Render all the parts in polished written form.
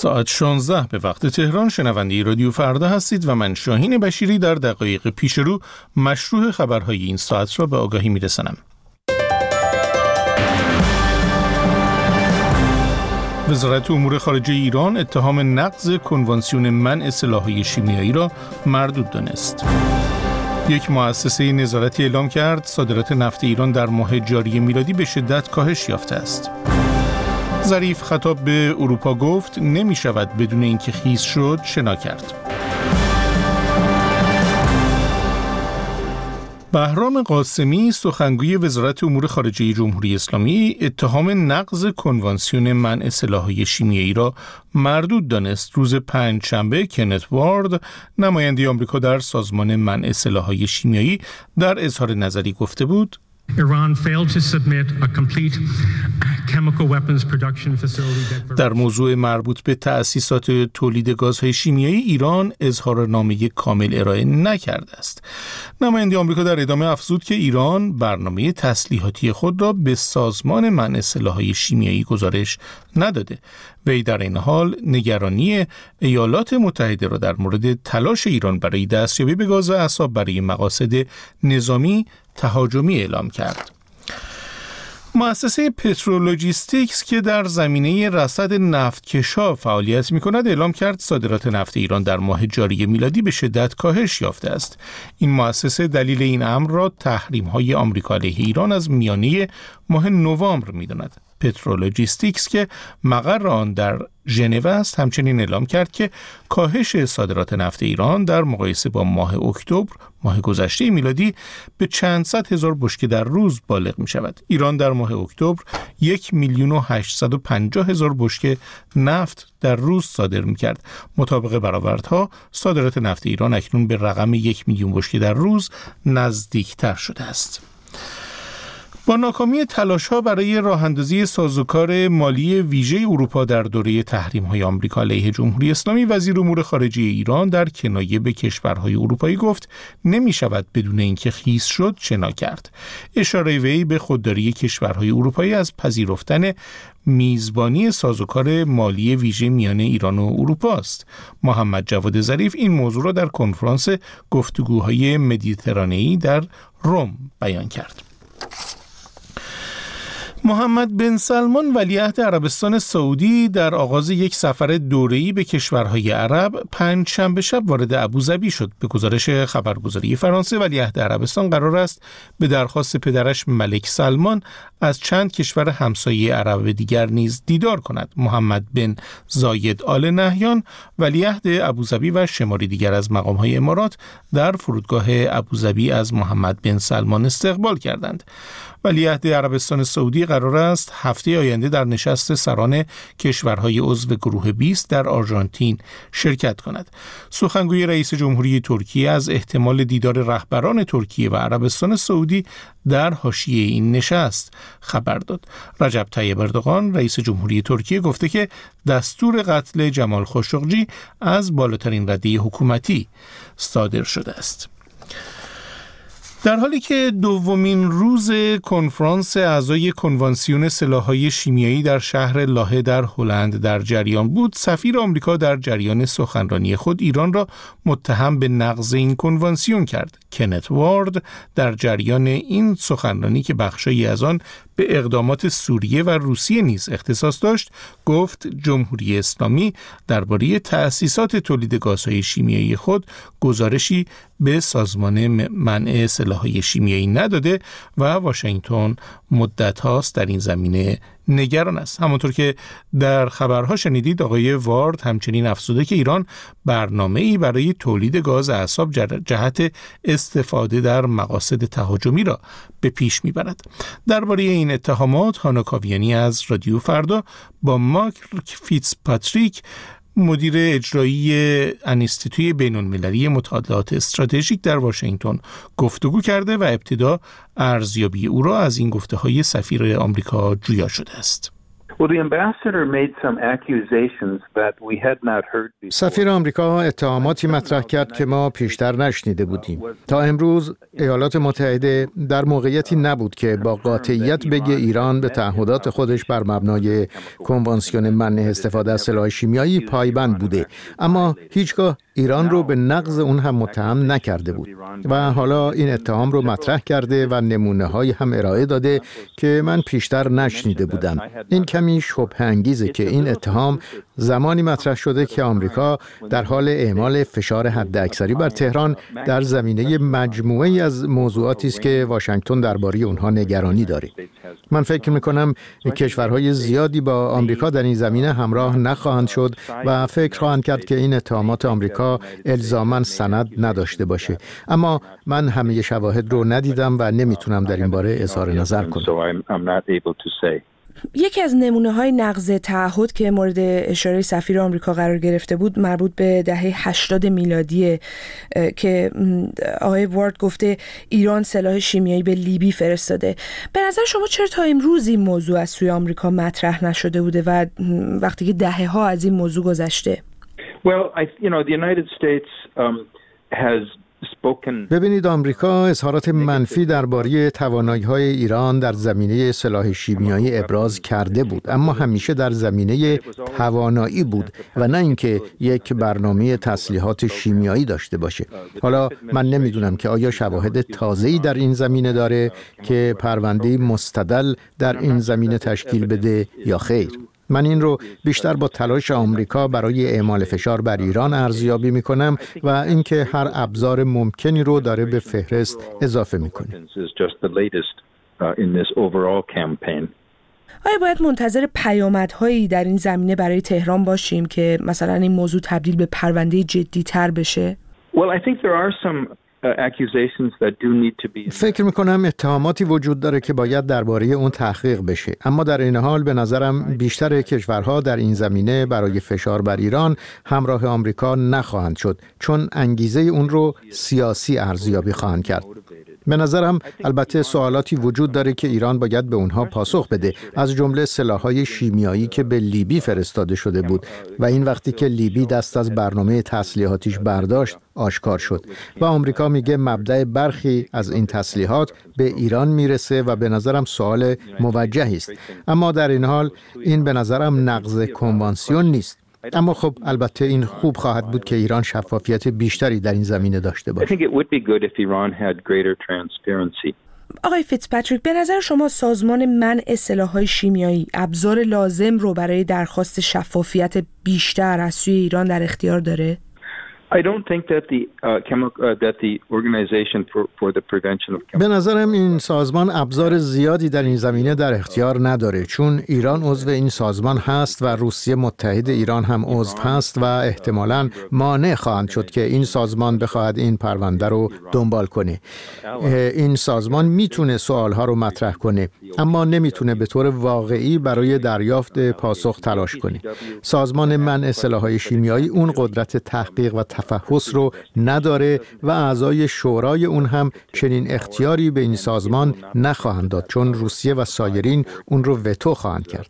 ساعت 16 به وقت تهران شنونده رادیو فردا هستید و من شاهین بشیری در دقایق پیش رو مشروع خبرهای این ساعت را به آگاهی میرسانم. وزارت امور خارجه ایران اتهام نقض کنوانسیون منع سلاح‌های شیمیایی را مردود دانست. یک مؤسسه نظارتی اعلام کرد صادرات نفت ایران در ماه جاری میلادی به شدت کاهش یافته است. ظریف خطاب به اروپا گفت نمی شود بدون اینکه خیس شد شنا کرد. بهرام قاسمی سخنگوی وزارت امور خارجه جمهوری اسلامی اتهام نقض کنوانسیون منع سلاح‌های شیمیایی را مردود دانست. روز پنجشنبه کنت وارد نماینده آمریکا در سازمان منع سلاح‌های شیمیایی در اظهار نظری گفته بود در موضوع مربوط به تأسیسات تولید گازهای شیمیایی ایران اظهارنامه کامل ارائه نکرده است. نماینده آمریکا در ادامه افزود که ایران برنامه تسلیحاتی خود را به سازمان منع سلاح‌های شیمیایی گزارش نداده. وی در این حال نگرانی ایالات متحده را در مورد تلاش ایران برای دستیابی به گاز اعصاب برای مقاصد نظامی تهاجمی اعلام کرد. مؤسسه پترولوژیستیکس که در زمینه رصد نفتکش‌ها فعالیت می‌کند اعلام کرد صادرات نفت ایران در ماه جاری میلادی به شدت کاهش یافته است. این مؤسسه دلیل این امر را تحریم‌های آمریکا علیه ایران از میانه ماه نوامبر می‌داند. پترولوژیستیکس که مقر آن در ژنو است همچنین اعلام کرد که کاهش صادرات نفت ایران در مقایسه با ماه اکتبر ماه گذشته میلادی به چند صد هزار بشکه در روز بالغ می شود. ایران در ماه اکتبر 1,850,000 بشکه نفت در روز صادر می کرد. مطابق برآوردها صادرات نفت ایران اکنون به رقم 1,000,000 بشکه در روز نزدیکتر شده است. با ناکامی تلاش‌ها برای راه‌اندازی سازوکار مالی ویژه اروپا در دوره تحریم‌های آمریکا علیه جمهوری اسلامی، وزیر امور خارجه ایران در کنایه به کشورهای اروپایی گفت نمی‌شود بدون اینکه خیس شد شنا کرد. اشاره وی به خودداری کشورهای اروپایی از پذیرفتن میزبانی سازوکار مالی ویژه میان ایران و اروپا است. محمد جواد ظریف این موضوع را در کنفرانس گفتگوهای مدیترانه‌ای در روم بیان کرد. محمد بن سلمان ولیعهد عربستان سعودی در آغاز یک سفر دوره‌ای به کشورهای عرب پنجشنبه شب وارد ابوظبی شد. به گزارش خبرگزاری فرانسه ولیعهد عربستان قرار است به درخواست پدرش ملک سلمان از چند کشور همسایه عرب دیگر نیز دیدار کند. محمد بن زاید آل نهیان ولیعهد ابوظبی و شماری دیگر از مقام‌های امارات در فرودگاه ابوظبی از محمد بن سلمان استقبال کردند. ولیعهد عربستان سعودی قرار است هفته آینده در نشست سران کشورهای عضو گروه 20 در آرژانتین شرکت کند. سخنگوی رئیس جمهوری ترکیه از احتمال دیدار رهبران ترکیه و عربستان سعودی در حاشیه این نشست خبر داد. رجب طیب اردوغان رئیس جمهوری ترکیه گفته که دستور قتل جمال خاشقجی از بالاترین رده حکومتی صادر شده است. در حالی که دومین روز کنفرانس اعضای کنوانسیون سلاح‌های شیمیایی در شهر لاهه در هلند در جریان بود، سفیر آمریکا در جریان سخنرانی خود ایران را متهم به نقض این کنوانسیون کرد. کنت وارد در جریان این سخنرانی که بخشی از آن به اقدامات سوریه و روسیه نیز اختصاص داشت، گفت جمهوری اسلامی درباره تأسیسات تولید گازهای شیمیایی خود گزارشی به سازمان منع سلاح‌های شیمیایی نداده و واشنگتن مدت هاست در این زمینه نگران است. همونطور که در خبرها شنیدید آقای وارد همچنین افزوده که ایران برنامه‌ای برای تولید گاز اعصاب جهت استفاده در مقاصد تهاجمی را به پیش میبرد. درباره این اتهامات هانا کاویانی از رادیو فردا با مارک فیتزپاتریک مدیر اجرایی انستیتوی بین‌المللی مطالعات استراتژیک در واشنگتن گفتگو کرده و ابتدا ارزیابی او را از این گفته‌های سفیر آمریکا جویا شده است. سفیر آمریکا اتهاماتی مطرح کرد که ما پیشتر نشنیده بودیم. تا امروز ایالات متحده در موقعیتی نبود که با قاطعیت بگه ایران به تعهدات خودش بر مبنای کنوانسیون منع استفاده از سلاح شیمیایی پایبند بوده، اما هیچگاه ایران رو به نقض اون هم متهم نکرده بود و حالا این اتهام رو مطرح کرده و نمونه‌هایی هم ارائه داده که من پیشتر نشنیده بودم. این کمی شبهه انگیزه که این اتهام زمانی مطرح شده که آمریکا در حال اعمال فشار حداکثری بر تهران در زمینه مجموعه‌ای از موضوعاتی است که واشنگتن درباره اونها نگرانی داره. من فکر می‌کنم کشورهای زیادی با آمریکا در این زمینه همراه نخواهند شد و فکر خواهند کرد که این اتهامات آمریکا الزاماً سند نداشته باشه. اما من همه شواهد رو ندیدم و نمیتونم در این باره اظهار نظر کنم. یکی از نمونه‌های نقض تعهد که مورد اشاره سفیر آمریکا قرار گرفته بود مربوط به دهه 80 میلادی که آقای وارد گفته ایران سلاح شیمیایی به لیبی فرستاده. به نظر شما چرا تا امروز این موضوع از سوی آمریکا مطرح نشده بوده و وقتی که دهه‌ها از این موضوع گذشته؟ ببینید، آمریکا اظهارات منفی درباره توانایی‌های ایران در زمینه سلاح شیمیایی ابراز کرده بود، اما همیشه در زمینه توانایی بود و نه اینکه یک برنامه تسلیحات شیمیایی داشته باشه. حالا من نمیدونم که آیا شواهد تازه‌ای در این زمینه داره که پرونده مستدل در این زمینه تشکیل بده یا خیر. من این رو بیشتر با تلاش آمریکا برای اعمال فشار بر ایران ارزیابی میکنم و اینکه هر ابزار ممکنی رو داره به فهرست اضافه میکنه. آیا باید منتظر پیامدهایی در این زمینه برای تهران باشیم که مثلا این موضوع تبدیل به پرونده جدی‌تر بشه؟ فکر میکنم اتهاماتی وجود داره که باید درباره اون تحقیق بشه، اما در این حال به نظرم بیشتر کشورها در این زمینه برای فشار بر ایران همراه آمریکا نخواهند شد، چون انگیزه اون رو سیاسی ارزیابی خواهند کرد. به نظرم البته سوالاتی وجود داره که ایران باید به اونها پاسخ بده، از جمله سلاح‌های شیمیایی که به لیبی فرستاده شده بود و این وقتی که لیبی دست از برنامه تسلیحاتیش برداشت آشکار شد و آمریکا میگه مبدأ برخی از این تسلیحات به ایران میرسه و به نظرم سوال موجهی است. اما در این حال این به نظرم نقض کنوانسیون نیست. اما خب البته این خوب خواهد بود که ایران شفافیت بیشتری در این زمینه داشته باشه. آقای فیتزپاتریک، به نظر شما سازمان منع سلاح‌های شیمیایی ابزار لازم رو برای درخواست شفافیت بیشتر از سوی ایران در اختیار داره؟ به نظرم این سازمان ابزار زیادی در این زمینه در اختیار نداره، چون ایران عضو این سازمان هست و روسیه متحد ایران هم عضو هست و احتمالاً مانع خواهند شد که این سازمان بخواهد این پرونده رو دنبال کنه. این سازمان میتونه سوالها رو مطرح کنه، اما نمیتونه به طور واقعی برای دریافت پاسخ تلاش کنه. سازمان منع سلاح‌های شیمیایی اون قدرت تحقیق و تفحص رو نداره و اعضای شورای اون هم چنین اختیاری به این سازمان نخواهند داد، چون روسیه و سایرین اون رو وتو خواهند کرد.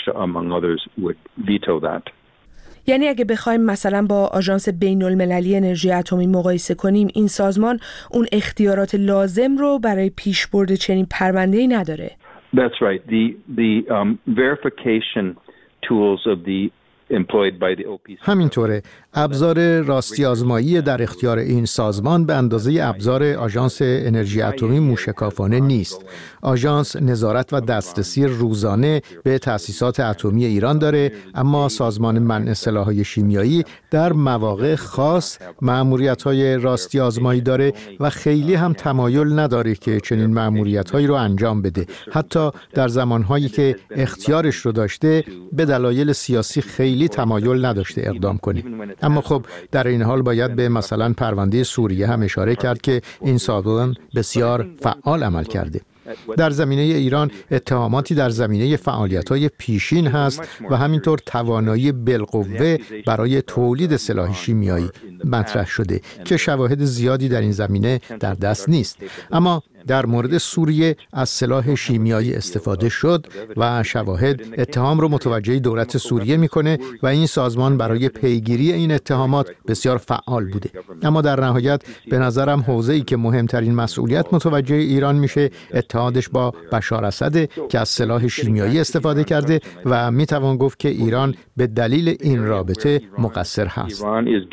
یعنی اگه بخوایم مثلا با آژانس بین‌المللی انرژی اتمی مقایسه کنیم، این سازمان اون اختیارات لازم رو برای پیشبرد چنین پرونده‌ای نداره. That's right. The verification tools of the همینطوره. ابزار راستی آزمایی در اختیار این سازمان به اندازه ابزار آژانس انرژی اتمی موشکافانه نیست. آژانس نظارت و دسترسی روزانه به تأسیسات اتمی ایران داره، اما سازمان منع سلاح‌های شیمیایی در مواقع خاص مأموریت‌های راستی آزمایی داره و خیلی هم تمایل نداره که چنین مأموریت‌هایی رو انجام بده. حتی در زمان‌هایی که اختیارش رو داشته به دلایل سیاسی خیلی تمایل نداشته اقدام کنه. اما خب در این حال باید به مثلا پرونده سوریه هم اشاره کرد که این سازمان بسیار فعال عمل کرده. در زمینه ایران اتهاماتی در زمینه فعالیت‌های پیشین هست و همینطور توانایی بالقوه برای تولید سلاح شیمیایی مطرح شده که شواهد زیادی در این زمینه در دست نیست. اما در مورد سوریه از سلاح شیمیایی استفاده شد و شواهد اتهام رو متوجه دولت سوریه میکنه و این سازمان برای پیگیری این اتهامات بسیار فعال بوده. اما در نهایت به نظرم حوزه‌ای که مهمترین مسئولیت متوجه ایران میشه اتحادش با بشار اسد که از سلاح شیمیایی استفاده کرده و میتوان گفت که ایران به دلیل این رابطه مقصر هست.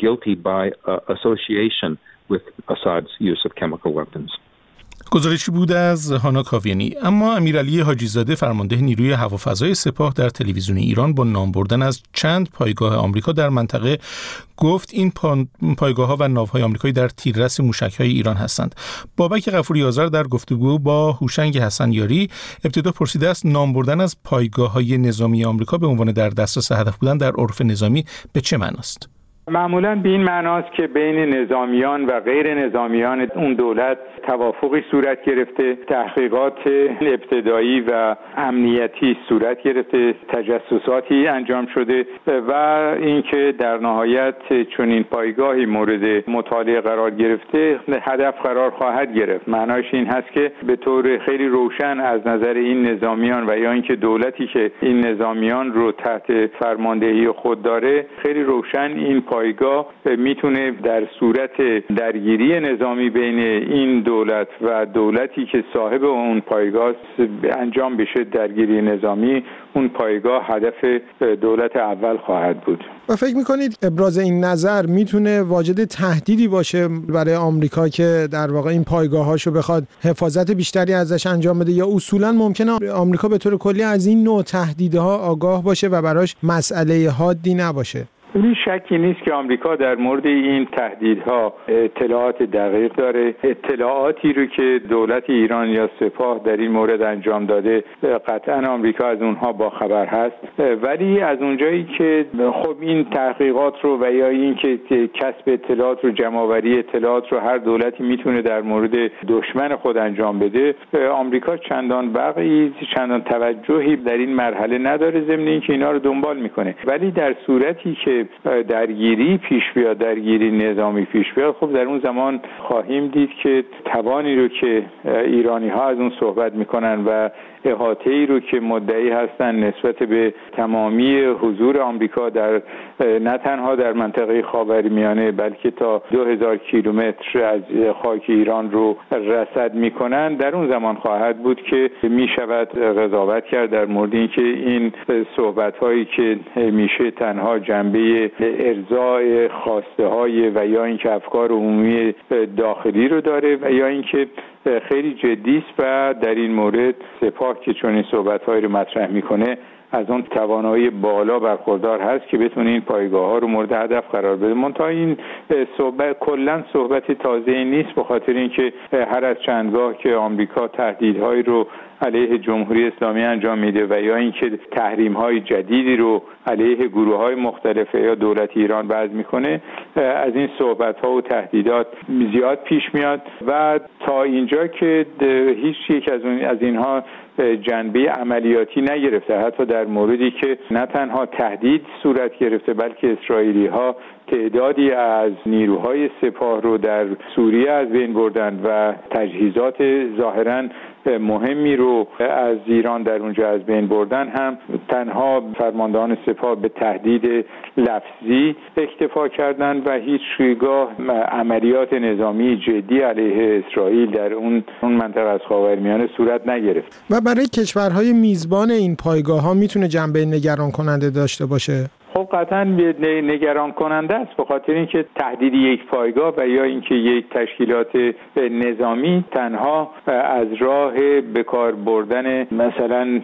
گزارشی بود از هانا کاویانی. اما امیرعلی حاجی‌زاده فرمانده نیروی هوافضای سپاه در تلویزیون ایران با نام بردن از چند پایگاه آمریکا در منطقه گفت این پایگاه‌ها و ناوهای آمریکایی در تیررس موشک‌های ایران هستند. بابک غفوری آذر در گفتگو با هوشنگ حسن یاری ابتدا پرسیده است نام بردن از پایگاه‌های نظامی آمریکا به عنوان در دسترس هدف بودن در عرف نظامی به چه معناست؟ معمولاً به این معناست که بین نظامیان و غیر نظامیان اون دولت توافقی صورت گرفته، تحقیقات ابتدایی و امنیتی صورت گرفته، تجسساتی انجام شده و اینکه در نهایت چون این پایگاهی مورد مطالعه قرار گرفته هدف قرار خواهد گرفت. معناش این هست که به طور خیلی روشن از نظر این نظامیان و یا اینکه دولتی که این نظامیان رو تحت فرماندهی خود داره خیلی روشن این پایگاه میتونه در صورت درگیری نظامی بین این دولت و دولتی که صاحب اون پایگاه انجام بشه درگیری نظامی، اون پایگاه هدف دولت اول خواهد بود. و فکر میکنید ابراز این نظر میتونه واجد تهدیدی باشه برای آمریکا که در واقع این پایگاهاشو بخواد حفاظت بیشتری ازش انجام بده، یا اصولا ممکنه آمریکا به طور کلی از این نوع تهدیدها آگاه باشه و براش مسئله حادی نباشه؟ هیچ شکی نیست که آمریکا در مورد این تهدیدها اطلاعات دقیق داره. اطلاعاتی رو که دولت ایران یا سپاه در این مورد انجام داده قطعا آمریکا از اونها با خبر هست، ولی از اونجایی که خب این تحقیقات رو و یا این که کسب اطلاعات رو، جمع‌آوری اطلاعات رو هر دولتی میتونه در مورد دشمن خود انجام بده، آمریکا چندان چندان توجهی در این مرحله نداره، ضمن اینکه اینا رو دنبال میکنه. ولی در صورتی که درگیری پیش بیاد، درگیری نظامی پیش بیاد، خب در اون زمان خواهیم دید که توانی رو که ایرانی ها از اون صحبت میکنن و احاطه‌ای رو که مدعی هستن نسبت به تمامی حضور آمریکا در نه تنها در منطقه خاورمیانه بلکه تا 2000 کیلومتر از خاک ایران رو رصد میکنن، در اون زمان خواهد بود که میشود قضاوت کرد در مورد اینکه این صحبت‌هایی که میشه تنها جنبه ارضای خواسته‌های و یا اینکه افکار عمومی داخلی رو داره و یا اینکه خیلی جدی است و در این مورد سپاه که چون این صحبت‌های رو مطرح میکنه از اون توانایی بالا برخوردار هست که بتونه این پایگاه‌ها رو مورد هدف قرار بده. منتها این صحبت کلاً صحبت تازه‌ای نیست، به خاطر اینکه هر از چندگاه که آمریکا تهدیدهایی رو علیه جمهوری اسلامی انجام میده و یا اینکه تحریم‌های جدیدی رو علیه گروه‌های مختلف یا دولت ایران وضع میکنه، از این صحبت‌ها و تهدیدات زیاد پیش میاد و تا اینجا که هیچ یک از اینها جنبه عملیاتی نگرفته، حتی در موردی که نه تنها تهدید صورت گرفته بلکه اسرائیلی‌ها تعدادی از نیروهای سپاه رو در سوریه از بین بردن و تجهیزات ظاهراً مهمی رو از ایران در اونجا از بین بردن، هم تنها فرماندهان سپاه به تهدید لفظی اکتفا کردن و هیچگاه عملیات نظامی جدی علیه اسرائیل در اون منطقه از خاورمیانه صورت نگرفت. و برای کشورهای میزبان این پایگاه‌ها میتونه جنبه نگران کننده داشته باشه؟ خب قطعا نگران کننده است، به خاطر اینکه تهدید یک پایگاه و یا اینکه یک تشکیلات نظامی تنها از راه به کار بردن مثلا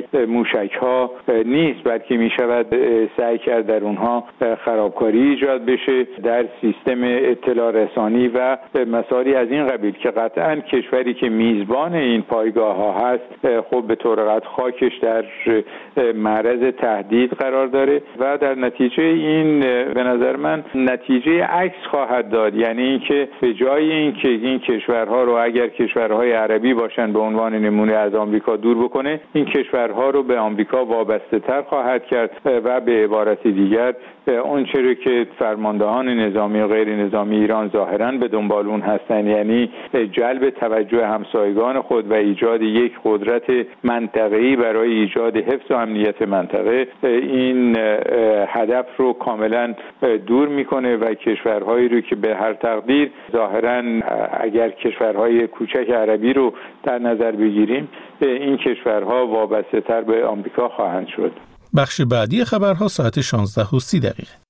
موشک ها نیست، بلکه می شود سعی کرد در اونها خرابکاری ایجاد بشه در سیستم اطلاع رسانی و مسائلی از این قبیل که قطعا کشوری که میزبان این پایگاه ها هست خب به طور قطع خاکش در معرض تهدید قرار داره و و در نتیجه این به نظر من نتیجه عکس خواهد داد، یعنی اینکه به جای اینکه این کشورها رو اگر کشورهای عربی باشن به عنوان نمونه از آمریکا دور بکنه، این کشورها رو به آمریکا وابسته تر خواهد کرد و به عبارت دیگر اون چیزی که فرماندهان نظامی و غیر نظامی ایران ظاهراً به دنبال اون هستن، یعنی جلب توجه همسایگان خود و ایجاد یک قدرت منطقه‌ای برای ایجاد حفظ و امنیت منطقه، این هدف رو کاملا دور میکنه و کشورهایی رو که به هر تقدیر ظاهراً اگر کشورهای کوچک عربی رو در نظر بگیریم، این کشورها وابسته تر به آمریکا خواهند شد. بخش بعدی خبرها ساعت 16:30.